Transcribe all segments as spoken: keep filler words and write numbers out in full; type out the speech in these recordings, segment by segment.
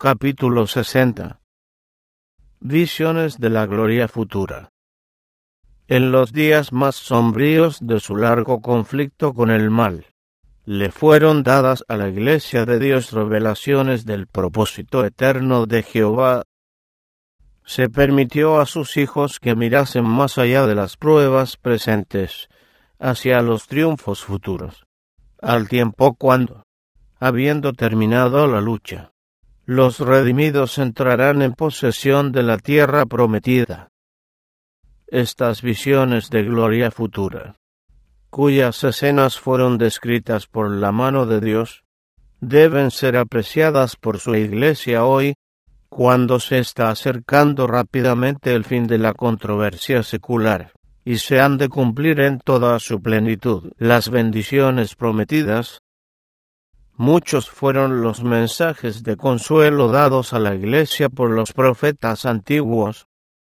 Capítulo sesenta. Visiones de la gloria futura. En los días más sombríos de su largo conflicto con el mal, le fueron dadas a la Iglesia de Dios revelaciones del propósito eterno de Jehová. Se permitió a sus hijos que mirasen más allá de las pruebas presentes, hacia los triunfos futuros, al tiempo cuando, habiendo terminado la lucha, los redimidos entrarán en posesión de la tierra prometida. Estas visiones de gloria futura, cuyas escenas fueron descritas por la mano de Dios, deben ser apreciadas por su Iglesia hoy, cuando se está acercando rápidamente el fin de la controversia secular, y se han de cumplir en toda su plenitud las bendiciones prometidas. Muchos fueron los mensajes de consuelo dados a la Iglesia por los profetas antiguos.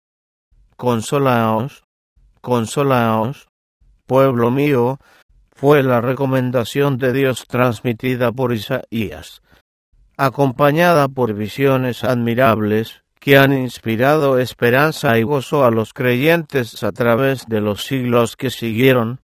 Consolaos, consolaos, pueblo mío, fue la recomendación de Dios transmitida por Isaías, acompañada por visiones admirables que han inspirado esperanza y gozo a los creyentes a través de los siglos que siguieron.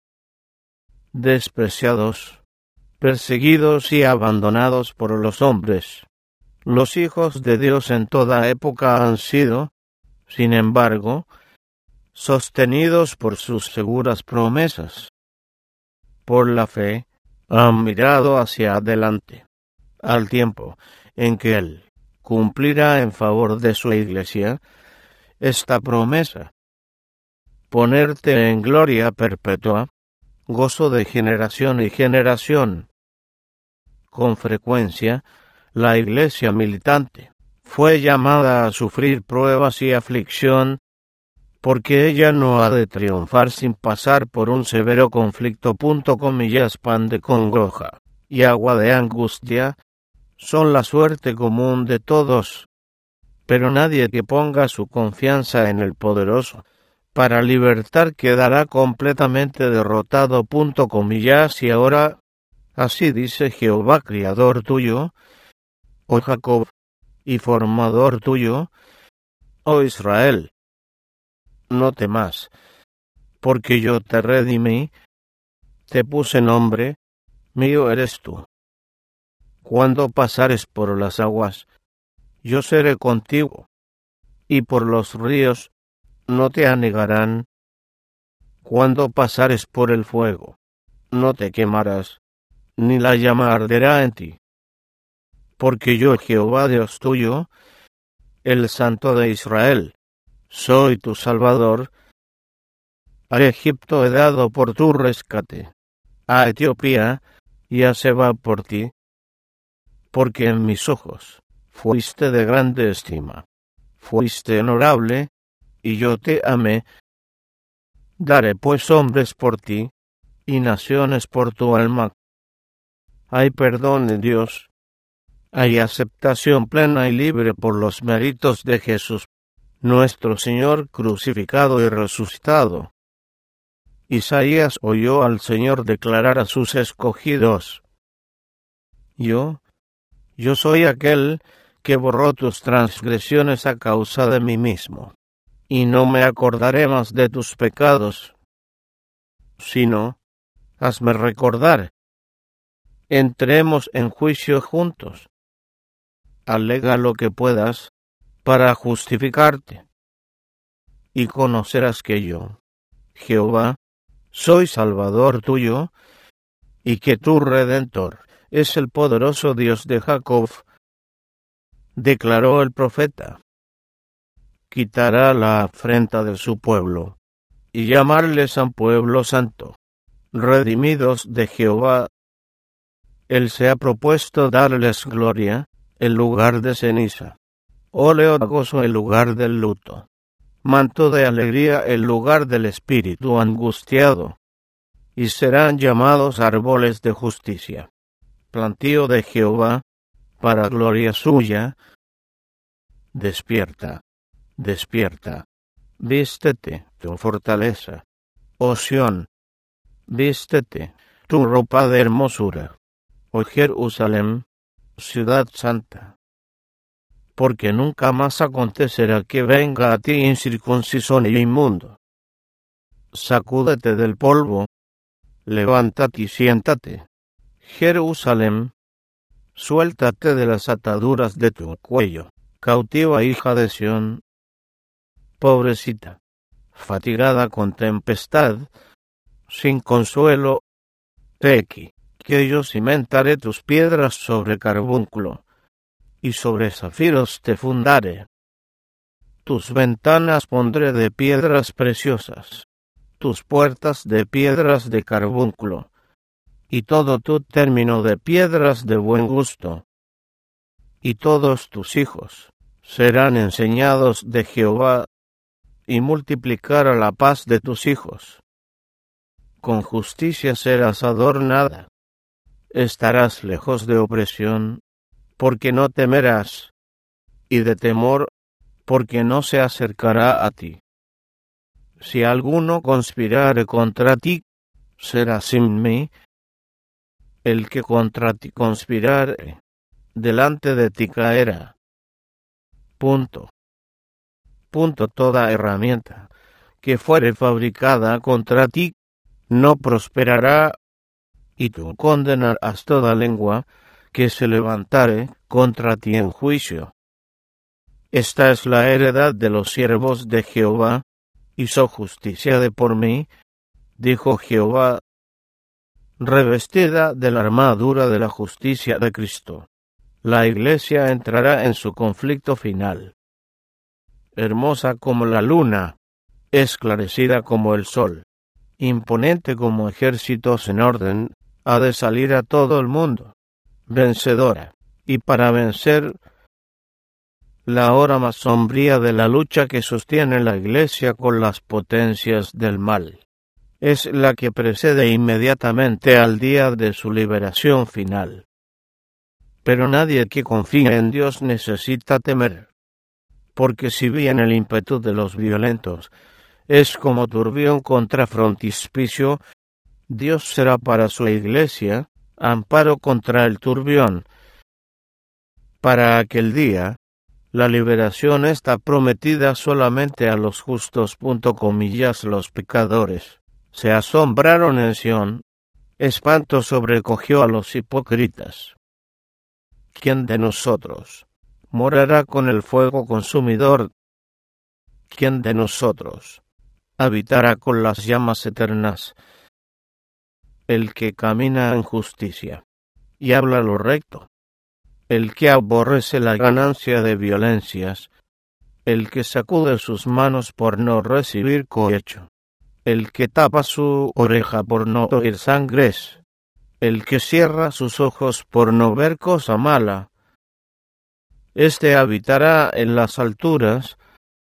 Despreciados, perseguidos y abandonados por los hombres, los hijos de Dios en toda época han sido, sin embargo, sostenidos por sus seguras promesas. Por la fe, han mirado hacia adelante, al tiempo en que Él cumplirá en favor de su Iglesia esta promesa: ponerte en gloria perpetua, gozo de generación y generación. Con frecuencia, la Iglesia militante fue llamada a sufrir pruebas y aflicción, porque ella no ha de triunfar sin pasar por un severo conflicto. Punto comillas, pan de congoja y agua de angustia son la suerte común de todos, pero nadie que ponga su confianza en el poderoso para libertar quedará completamente derrotado. Punto comillas, y ahora, así dice Jehová, Criador tuyo, oh Jacob, y formador tuyo, oh Israel. No temas, porque yo te redimí, te puse nombre, mío eres tú. Cuando pasares por las aguas, yo seré contigo, y por los ríos no te anegarán. Cuando pasares por el fuego, no te quemarás, ni la llama arderá en ti. Porque yo, Jehová Dios tuyo, el Santo de Israel, soy tu Salvador. A Egipto he dado por tu rescate, a Etiopía y a Seba por ti, porque en mis ojos fuiste de grande estima, fuiste honorable, y yo te amé. Daré pues hombres por ti, y naciones por tu alma. Hay perdón en Dios, hay aceptación plena y libre por los méritos de Jesús, nuestro Señor crucificado y resucitado. Isaías oyó al Señor declarar a sus escogidos: Yo, yo soy aquel que borró tus transgresiones a causa de mí mismo, y no me acordaré más de tus pecados. Sino, hazme recordar. Entremos en juicio juntos. Alega lo que puedas para justificarte, y conocerás que yo, Jehová, soy Salvador tuyo, y que tu Redentor es el poderoso Dios de Jacob. Declaró el profeta: quitará la afrenta de su pueblo, y llamarles a pueblo santo, redimidos de Jehová. Él se ha propuesto darles gloria en lugar de ceniza, óleo de gozo en lugar del luto, manto de alegría en lugar del espíritu angustiado, y serán llamados árboles de justicia, plantío de Jehová, para gloria suya. Despierta, despierta, vístete tu fortaleza, oh Sión, vístete tu ropa de hermosura, oh Jerusalén, ciudad santa. porque nunca más acontecerá que venga a ti incircunciso ni inmundo. Sacúdete del polvo, levántate y siéntate. Jerusalén, suéltate de las ataduras de tu cuello, cautiva hija de Sión. Pobrecita, fatigada con tempestad, sin consuelo, he aquí, que yo cimentaré tus piedras sobre carbúnculo, y sobre zafiros te fundaré. Tus ventanas pondré de piedras preciosas, tus puertas de piedras de carbúnculo, y todo tu término de piedras de buen gusto. Y todos tus hijos serán enseñados de Jehová, y multiplicará la paz de tus hijos. Con justicia serás adornada, estarás lejos de opresión, porque no temerás, y de temor, porque no se acercará a ti. Si alguno conspirare contra ti, será sin mí. El que contra ti conspirare, delante de ti caerá. Punto. Punto. Toda herramienta que fuere fabricada contra ti, no prosperará, y tú condenarás toda lengua que se levantare contra ti en juicio. Esta es la heredad de los siervos de Jehová, hizo justicia de por mí, dijo Jehová, revestida de la armadura de la justicia de Cristo. La iglesia entrará en su conflicto final. Hermosa como la luna, esclarecida como el sol, imponente como ejércitos en orden, ha de salir a todo el mundo, vencedora, y para vencer la hora más sombría de la lucha que sostiene la iglesia con las potencias del mal. Es la que precede inmediatamente al día de su liberación final. Pero nadie que confía en Dios necesita temer, porque si bien el ímpetu de los violentos es como turbión contra frontispicio, Dios será para su iglesia amparo contra el turbión. Para aquel día, la liberación está prometida solamente a los justos. Punto comillas, los pecadores se asombraron en Sión, espanto sobrecogió a los hipócritas. ¿Quién de nosotros morará con el fuego consumidor? ¿Quién de nosotros habitará con las llamas eternas? El que camina en justicia y habla lo recto, el que aborrece la ganancia de violencias, el que sacude sus manos por no recibir cohecho, el que tapa su oreja por no oír sangres, el que cierra sus ojos por no ver cosa mala, éste habitará en las alturas,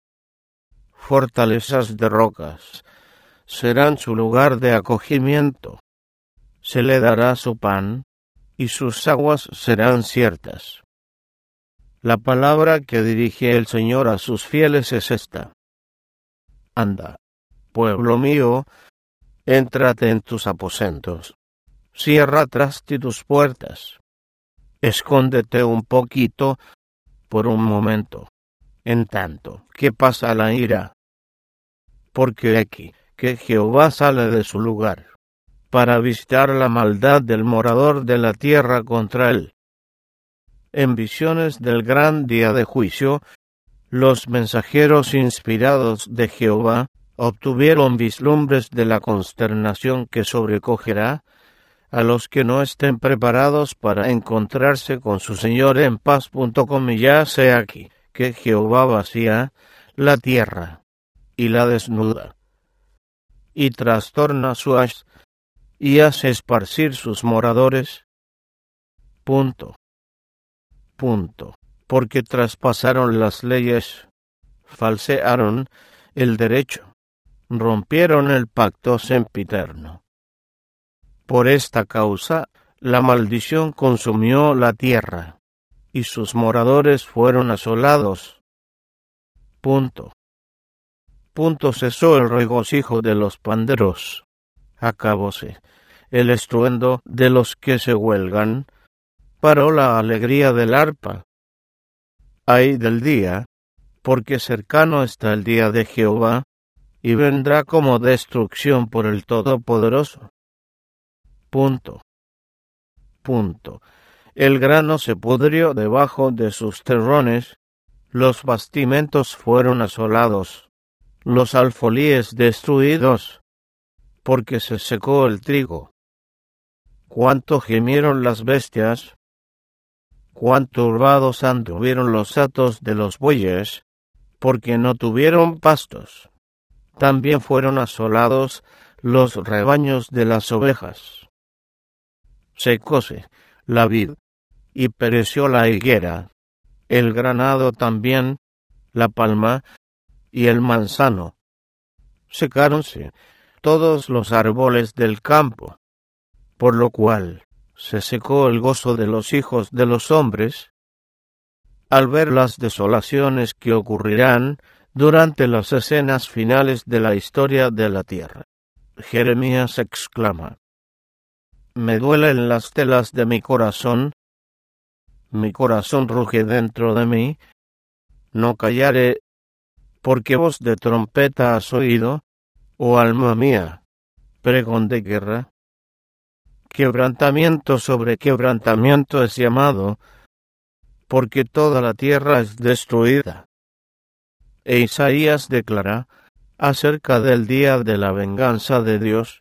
fortalezas de rocas serán su lugar de acogimiento, se le dará su pan, y sus aguas serán ciertas. La palabra que dirige el Señor a sus fieles es esta: Anda, pueblo mío, éntrate en tus aposentos, cierra tras ti tus puertas, escóndete un poquito por un momento, en tanto que pasa la ira, porque aquí que Jehová sale de su lugar para visitar la maldad del morador de la tierra contra él. En visiones del gran día de juicio, los mensajeros inspirados de Jehová obtuvieron vislumbres de la consternación que sobrecogerá a los que no estén preparados para encontrarse con su Señor en paz. Ya sea aquí que Jehová vacía la tierra y la desnuda, y trastorna su haz, y hace esparcir sus moradores. Punto. Punto. Porque traspasaron las leyes, falsearon el derecho, rompieron el pacto sempiterno. Por esta causa, la maldición consumió la tierra, y sus moradores fueron asolados. Punto. Punto. Cesó el regocijo de los panderos. Acabóse el estruendo de los que se huelgan, paró la alegría del arpa. Ay del día, porque cercano está el día de Jehová, y vendrá como destrucción por el Todopoderoso. Punto. Punto. El grano se pudrió debajo de sus terrones, los bastimentos fueron asolados, los alfolíes destruidos, porque se secó el trigo. Cuánto gemieron las bestias, cuán turbados anduvieron los hatos de los bueyes, porque no tuvieron pastos. También fueron asolados los rebaños de las ovejas. Secóse la vid, y pereció la higuera, el granado también, la palma y el manzano. Secáronse todos los árboles del campo, por lo cual se secó el gozo de los hijos de los hombres, al ver las desolaciones que ocurrirán durante las escenas finales de la historia de la tierra. Jeremías exclama: me duelen las telas de mi corazón, mi corazón ruge dentro de mí, no callaré, porque voz de trompeta has oído, oh alma mía, pregón de guerra. Quebrantamiento sobre quebrantamiento es llamado, porque toda la tierra es destruida. E Isaías declara acerca del día de la venganza de Dios: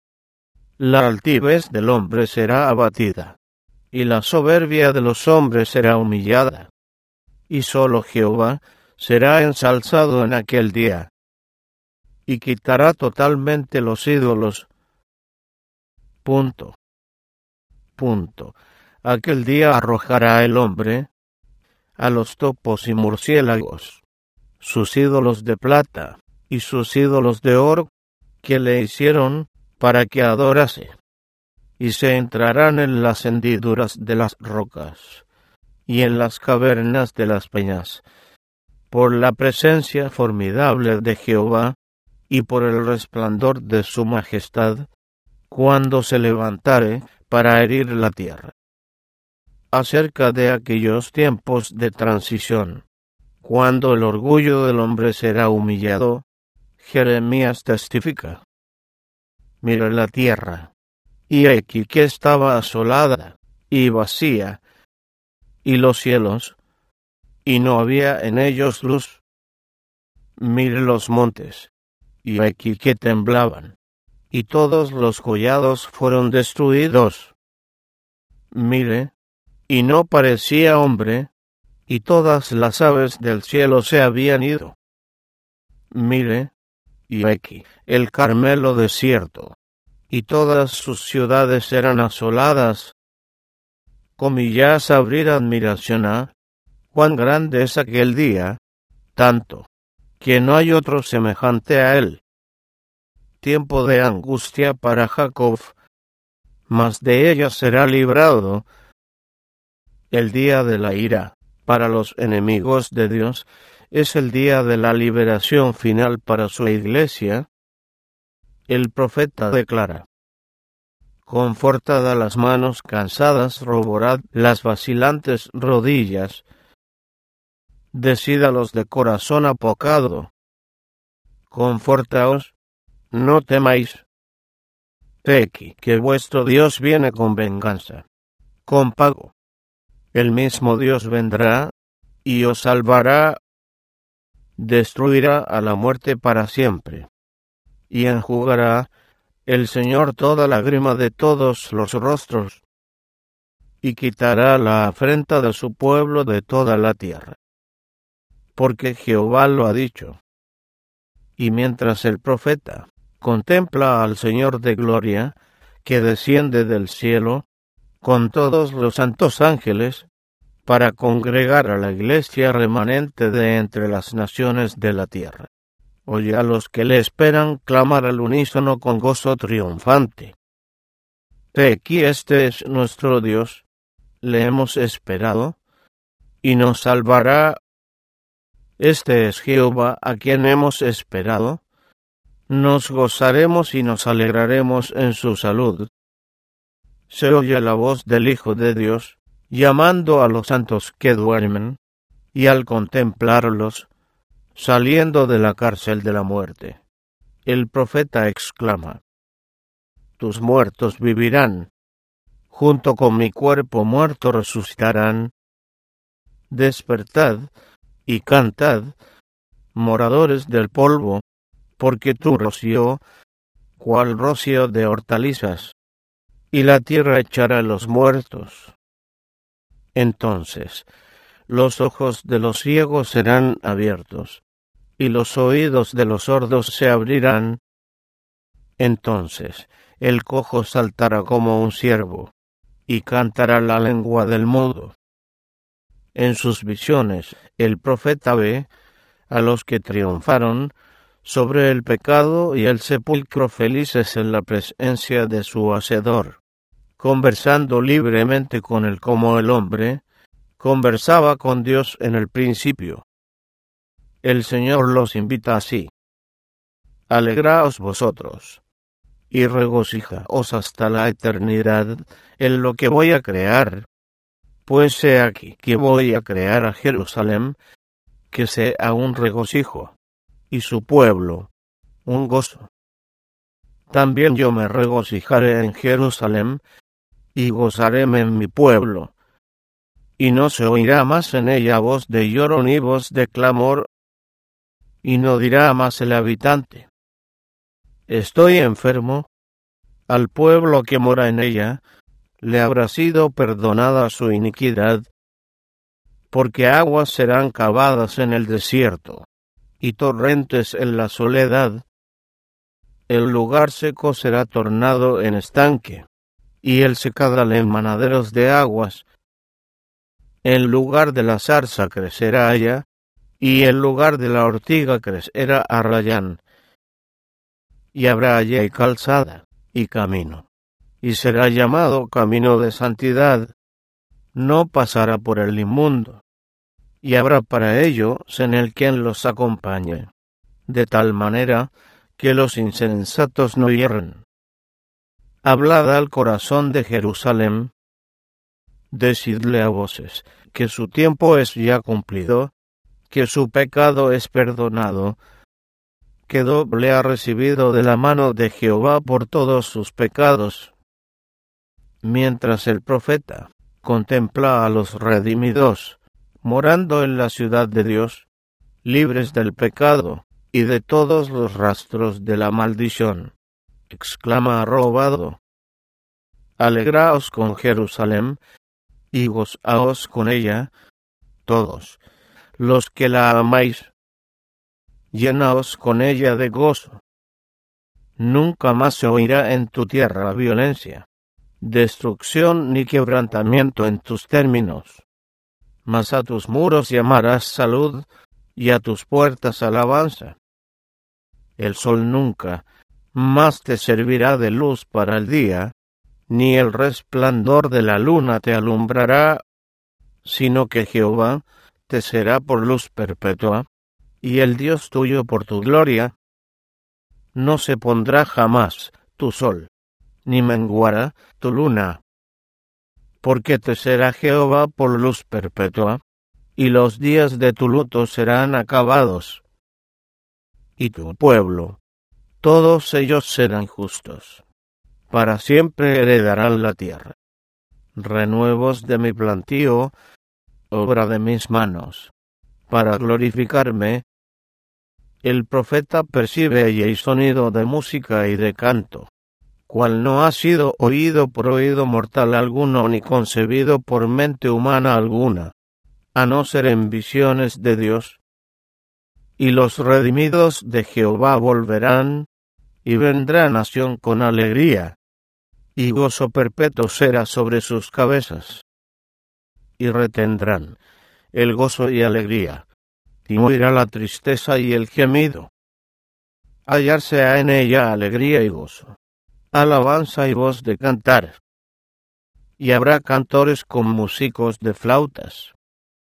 la altivez del hombre será abatida, y la soberbia de los hombres será humillada, y sólo Jehová será ensalzado en aquel día, y quitará totalmente los ídolos. Punto. Punto. Aquel día arrojará el hombre a los topos y murciélagos, sus ídolos de plata y sus ídolos de oro que le hicieron para que adorase, y se entrarán en las hendiduras de las rocas y en las cavernas de las peñas, por la presencia formidable de Jehová y por el resplandor de su majestad, cuando se levantare para herir la tierra. Acerca de aquellos tiempos de transición, cuando el orgullo del hombre será humillado, Jeremías testifica: mira la tierra, y aquí que estaba asolada y vacía, y los cielos, y no había en ellos luz. Mire los montes, y aquí que temblaban, y todos los collados fueron destruidos. Mire, y no parecía hombre, y todas las aves del cielo se habían ido. Mire, y aquí el Carmelo desierto, y todas sus ciudades eran asoladas. Comillas abrir admiración a, cuán grande es aquel día, tanto, que no hay otro semejante a él. Tiempo de angustia para Jacob, mas de ella será librado. El día de la ira, para los enemigos de Dios, es el día de la liberación final para su iglesia. El profeta declara: confortad a las manos cansadas, roborad las vacilantes rodillas, decid a los de corazón apocado: confortaos, no temáis. He aquí que vuestro Dios viene con venganza, con pago. El mismo Dios vendrá, y os salvará, destruirá a la muerte para siempre, y enjugará el Señor toda lágrima de todos los rostros, y quitará la afrenta de su pueblo de toda la tierra. Porque Jehová lo ha dicho. Y mientras el profeta contempla al Señor de gloria, que desciende del cielo, con todos los santos ángeles, para congregar a la iglesia remanente de entre las naciones de la tierra. Oye a los que le esperan clamar al unísono con gozo triunfante: he aquí este es nuestro Dios, le hemos esperado, y nos salvará. Este es Jehová a quien hemos esperado, nos gozaremos y nos alegraremos en su salud. Se oye la voz del Hijo de Dios, llamando a los santos que duermen, y al contemplarlos, saliendo de la cárcel de la muerte, el profeta exclama: tus muertos vivirán, junto con mi cuerpo muerto resucitarán. Despertad y cantad, moradores del polvo, porque tu rocío, cual rocío de hortalizas, y la tierra echará los muertos. Entonces los ojos de los ciegos serán abiertos, y los oídos de los sordos se abrirán. Entonces el cojo saltará como un ciervo, y cantará la lengua del mudo. En sus visiones el profeta ve a los que triunfaron sobre el pecado y el sepulcro felices en la presencia de su Hacedor, conversando libremente con él como el hombre conversaba con Dios en el principio. El Señor los invita así: alegraos vosotros, y regocijaos hasta la eternidad en lo que voy a crear, pues he aquí que voy a crear a Jerusalén, que sea un regocijo, y su pueblo un gozo. También yo me regocijaré en Jerusalén, y gozaréme en mi pueblo, y no se oirá más en ella voz de lloro ni voz de clamor, y no dirá más el habitante: estoy enfermo. Al pueblo que mora en ella le habrá sido perdonada su iniquidad, porque aguas serán cavadas en el desierto, y torrentes en la soledad. El lugar seco será tornado en estanque, y el secadal en manaderos de aguas. En lugar de la zarza crecerá haya, y en lugar de la ortiga crecerá arrayán. Y habrá allí calzada y camino, y será llamado camino de santidad. No pasará por el inmundo, y habrá para ellos en el quien los acompañe, de tal manera que los insensatos no hierren. Hablad al corazón de Jerusalén, decidle a voces que su tiempo es ya cumplido, que su pecado es perdonado, que doble ha recibido de la mano de Jehová por todos sus pecados. Mientras el profeta contempla a los redimidos, morando en la ciudad de Dios, libres del pecado y de todos los rastros de la maldición, exclama arrobado: alegraos con Jerusalén, y gozaos con ella, todos los que la amáis. Llenaos con ella de gozo. Nunca más se oirá en tu tierra violencia, destrucción ni quebrantamiento en tus términos. Mas a tus muros llamarás salud, y a tus puertas alabanza. El sol nunca más te servirá de luz para el día, ni el resplandor de la luna te alumbrará, sino que Jehová te será por luz perpetua, y el Dios tuyo por tu gloria. No se pondrá jamás tu sol, ni menguará tu luna, porque te será Jehová por luz perpetua, y los días de tu luto serán acabados. Y tu pueblo, todos ellos serán justos, para siempre heredarán la tierra. Renuevos de mi plantío, obra de mis manos, para glorificarme. El profeta percibe allí sonido de música y de canto, cual no ha sido oído por oído mortal alguno, ni concebido por mente humana alguna, a no ser en visiones de Dios. Y los redimidos de Jehová volverán, y vendrá nación con alegría, y gozo perpetuo será sobre sus cabezas. Y retendrán el gozo y alegría, y morirá la tristeza y el gemido. Hallarse ha en ella alegría y gozo, alabanza y voz de cantar. Y habrá cantores con músicos de flautas.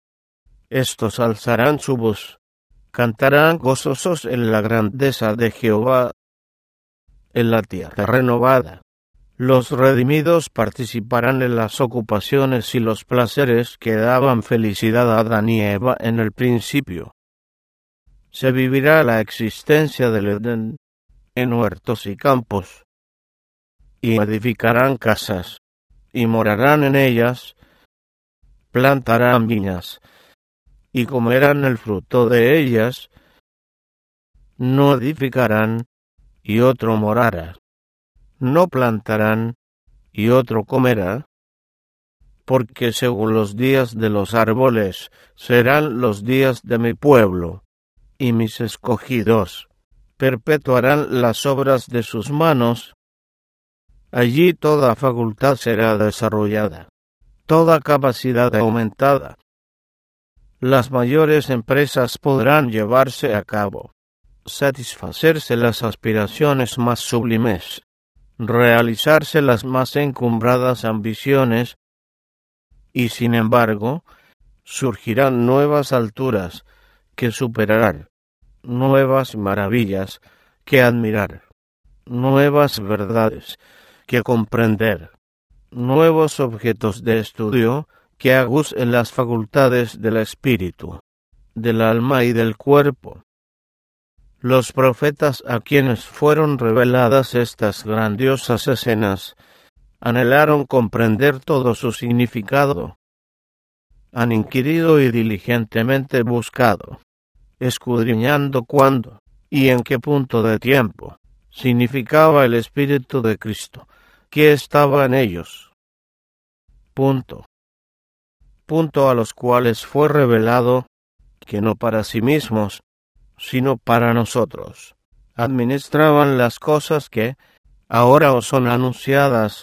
Estos alzarán su voz, cantarán gozosos en la grandeza de Jehová, en la tierra renovada. Los redimidos participarán en las ocupaciones y los placeres que daban felicidad a Adán y Eva en el principio. Se vivirá la existencia del Edén en huertos y campos, y edificarán casas, y morarán en ellas, plantarán viñas, y comerán el fruto de ellas. No edificarán, y otro morará. No plantarán, y otro comerá, porque según los días de los árboles serán los días de mi pueblo, y mis escogidos perpetuarán las obras de sus manos. Allí toda facultad será desarrollada, toda capacidad aumentada. Las mayores empresas podrán llevarse a cabo, satisfacerse las aspiraciones más sublimes, realizarse las más encumbradas ambiciones, y sin embargo, surgirán nuevas alturas que superar, nuevas maravillas que admirar, nuevas verdades que comprender, nuevos objetos de estudio que agucen las facultades del espíritu, del alma y del cuerpo. Los profetas a quienes fueron reveladas estas grandiosas escenas anhelaron comprender todo su significado. Han inquirido y diligentemente buscado, escudriñando cuándo y en qué punto de tiempo significaba el Espíritu de Cristo que estaba en ellos. Punto. Punto a los cuales fue revelado que no para sí mismos, sino para nosotros, administraban las cosas que ahora os son anunciadas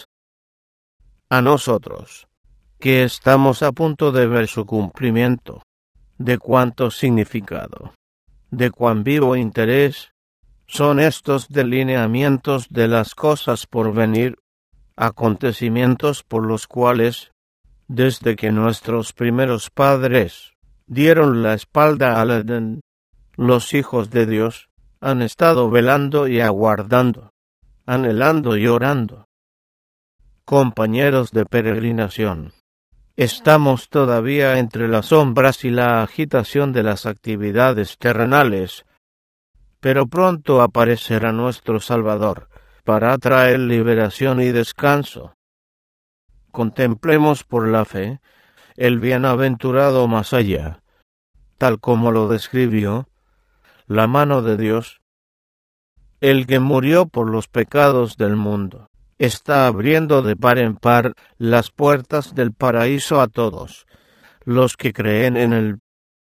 a nosotros, que estamos a punto de ver su cumplimiento, de cuánto significado, de cuán vivo interés son estos delineamientos de las cosas por venir, acontecimientos por los cuales, desde que nuestros primeros padres dieron la espalda al Edén, los hijos de Dios han estado velando y aguardando, anhelando y orando. Compañeros de peregrinación, estamos todavía entre las sombras y la agitación de las actividades terrenales, pero pronto aparecerá nuestro Salvador para traer liberación y descanso. Contemplemos por la fe el bienaventurado más allá, tal como lo describió la mano de Dios. El que murió por los pecados del mundo está abriendo de par en par las puertas del paraíso a todos los que creen en él.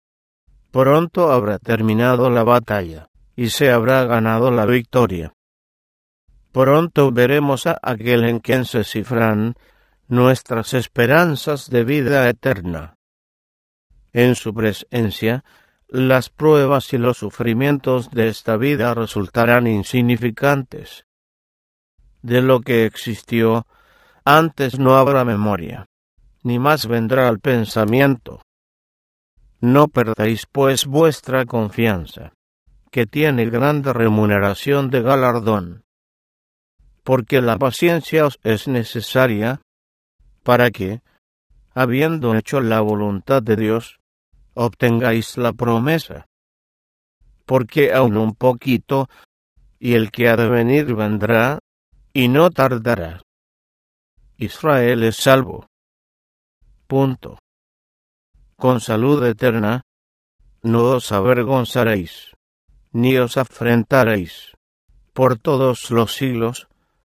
Pronto habrá terminado la batalla y se habrá ganado la victoria. Pronto veremos a aquel en quien se cifran nuestras esperanzas de vida eterna. En su presencia, las pruebas y los sufrimientos de esta vida resultarán insignificantes. De lo que existió antes no habrá memoria, ni más vendrá al pensamiento. No perdáis pues vuestra confianza, que tiene grande remuneración de galardón, porque la paciencia os es necesaria para que, habiendo hecho la voluntad de Dios, obtengáis la promesa. Porque aún un poquito, y el que ha de venir vendrá, y no tardará. Israel es salvo. Punto. Con salud eterna, no os avergonzaréis, ni os afrentaréis, por todos los siglos.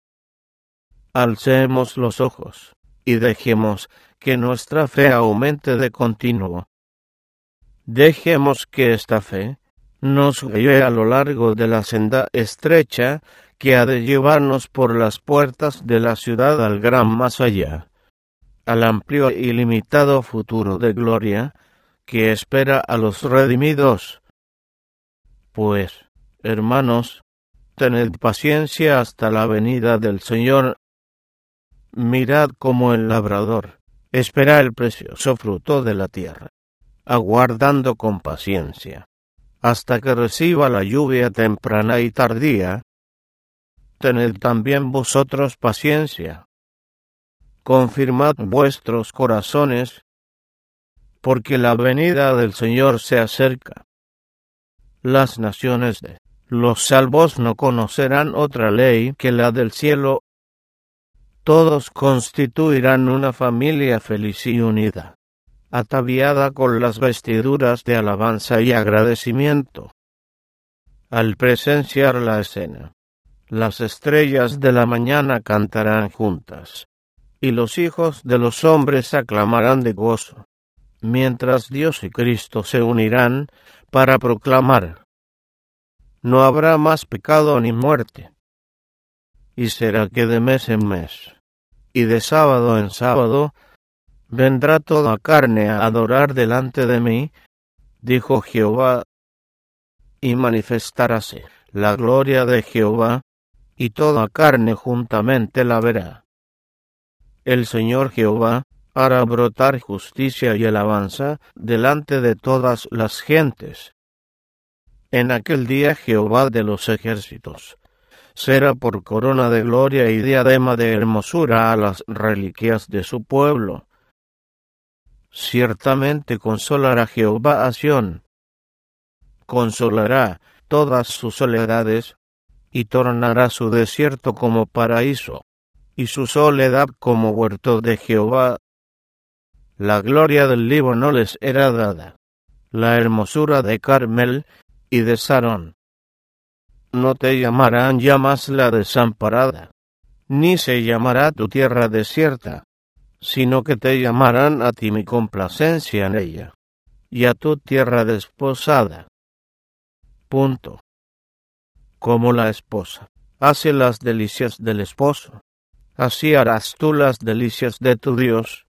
Alcemos los ojos, y dejemos que nuestra fe aumente de continuo. Dejemos que esta fe nos guíe a lo largo de la senda estrecha que ha de llevarnos por las puertas de la ciudad al gran más allá, al amplio y limitado futuro de gloria que espera a los redimidos. Pues, hermanos, tened paciencia hasta la venida del Señor. Mirad cómo el labrador espera el precioso fruto de la tierra, aguardando con paciencia, hasta que reciba la lluvia temprana y tardía. tened también vosotros paciencia. Confirmad vuestros corazones, porque la venida del Señor se acerca. Las naciones de los salvos no conocerán otra ley que la del cielo. Todos constituirán una familia feliz y unida, ataviada con las vestiduras de alabanza y agradecimiento. Al presenciar la escena, las estrellas de la mañana cantarán juntas, y los hijos de los hombres aclamarán de gozo, mientras Dios y Cristo se unirán para proclamar: no habrá más pecado ni muerte. Y será que de mes en mes, y de sábado en sábado, vendrá toda carne a adorar delante de mí, dijo Jehová, y manifestaráse la gloria de Jehová, y toda carne juntamente la verá. El Señor Jehová hará brotar justicia y alabanza delante de todas las gentes. En aquel día Jehová de los ejércitos será por corona de gloria y diadema de hermosura a las reliquias de su pueblo. Ciertamente consolará Jehová a Sión, consolará todas sus soledades, y tornará su desierto como paraíso, y su soledad como huerto de Jehová. La gloria del Líbano les era dada, la hermosura de Carmel y de Sarón. No te llamarán ya más la desamparada, ni se llamará tu tierra desierta, sino que te llamarán a ti mi complacencia en ella, y a tu tierra desposada. Punto. Como la esposa hace las delicias del esposo, así harás tú las delicias de tu Dios,